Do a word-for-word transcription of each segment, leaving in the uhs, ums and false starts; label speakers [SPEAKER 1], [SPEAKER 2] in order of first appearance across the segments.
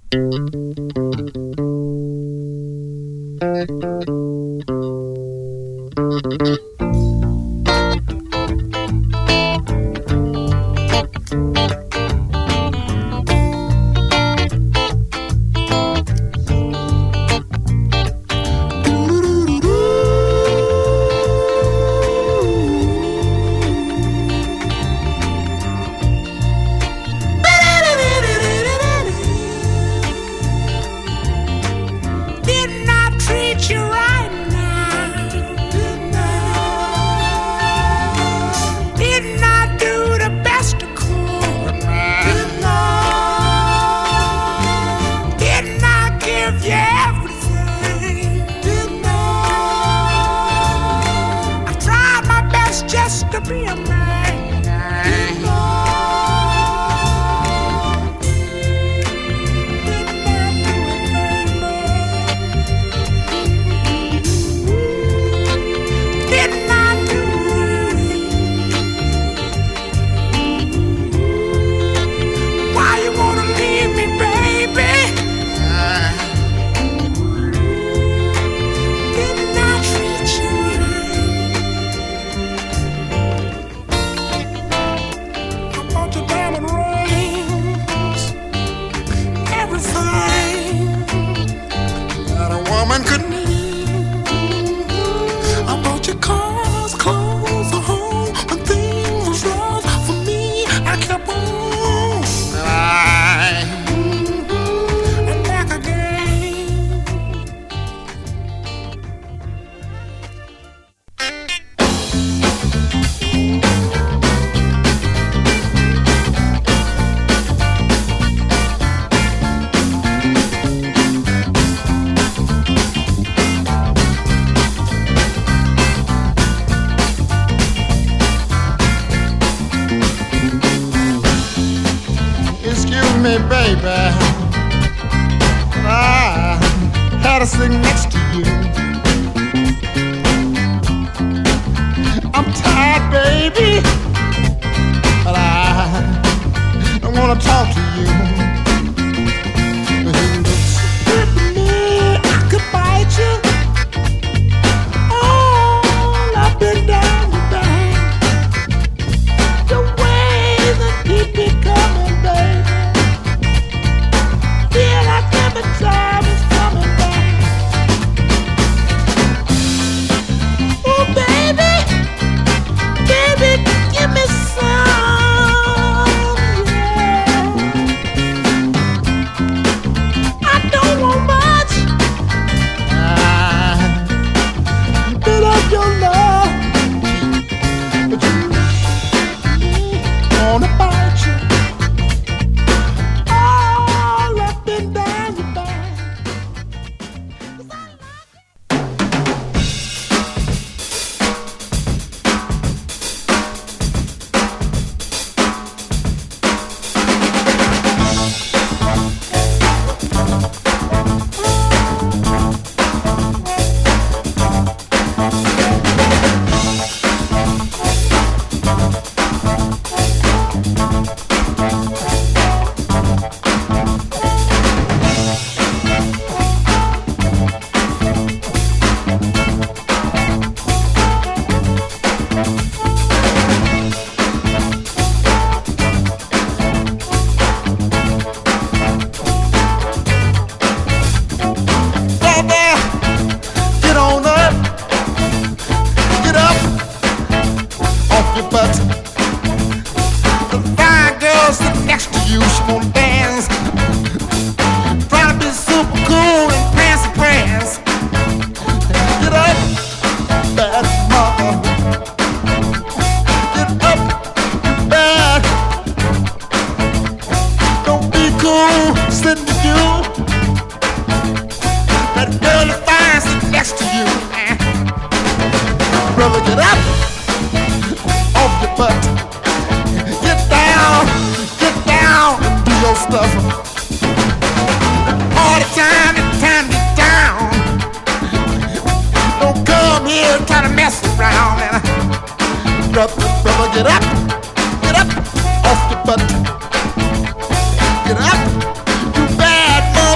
[SPEAKER 1] Get up, you bad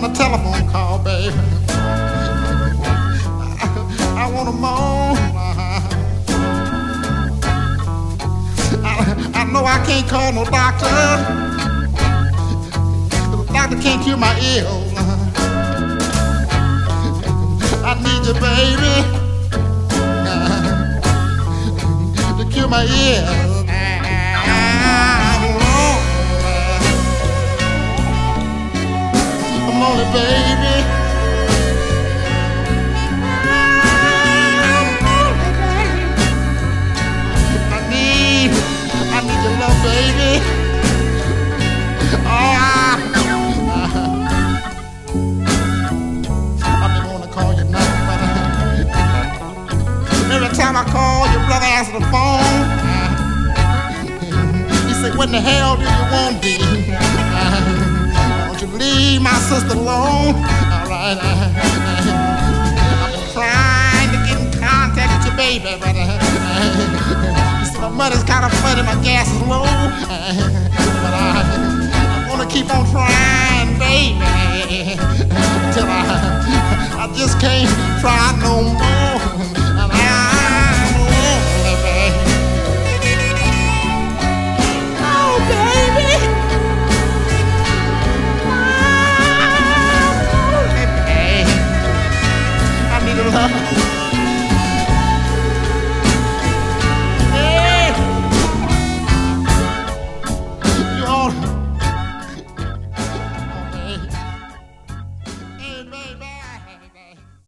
[SPEAKER 1] want a telephone call, baby. I, I want a moan. I, I know I can't call no doctor. The doctor can't cure my ills. I need you, baby, to cure my ills. I'm lonely, baby. I need, I need your love, baby. Oh, I, I didn't want to call you nothing, but every time I call, your brother answers the phone. He said, "What in the hell do you want, me? Won't you leave my sister alone?" All right, uh, I've been trying to get in contact with your baby, but uh, you see, my money's kind of funny, my gas is low.